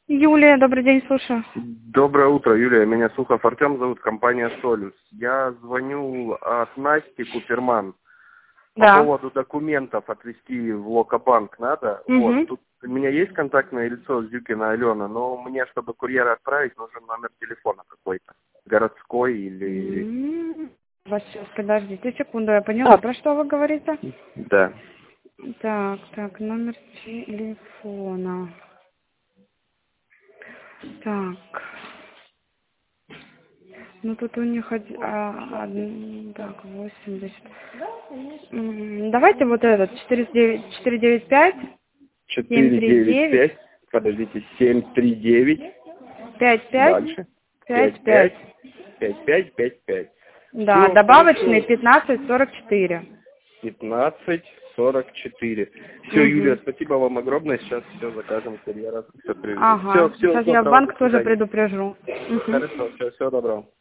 Юлия, добрый день, слушаю. Доброе утро, Юлия. Меня Сухов Артем зовут, компания «Солюс». Я звоню от Насти Куперман. По Да. поводу документов отвезти в Локобанк надо. Вот, Угу. тут у меня есть контактное лицо Зюкина Алена, но мне, чтобы курьера отправить, нужен номер телефона какой-то. Городской или... Вас сейчас, подождите секунду, я поняла, про что вы говорите? Да. Так, номер телефона. Так. Ну тут у них так, 80. Давайте вот этот, 495 739 495, подождите, 739, 55 дальше, 55. 55. Да, Все, добавочный хорошо. 1544. 15:44. Все, Юлия, Угу. спасибо вам огромное. Сейчас все закажем курьера, все привезут. Ага. Всего Сейчас я в доброго, до банк тоже свидания. предупрежу. Угу. Хорошо, всего доброго.